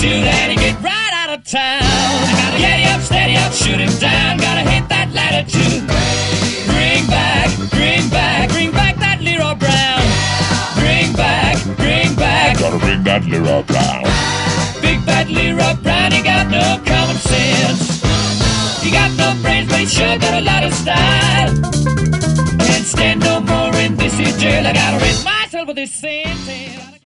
attitude and he get right out of town. I gotta get up, steady up, shoot him down. Gotta hit that latitude. Bring back that Leroy Brown. Bring back. Gotta bring that Leroy Brown. Big bad Leroy Brown, he got no common sense. He got no brains, but he sure got a lot of style. Can't stand no more in this here jail. I gotta rid myself of this sentence.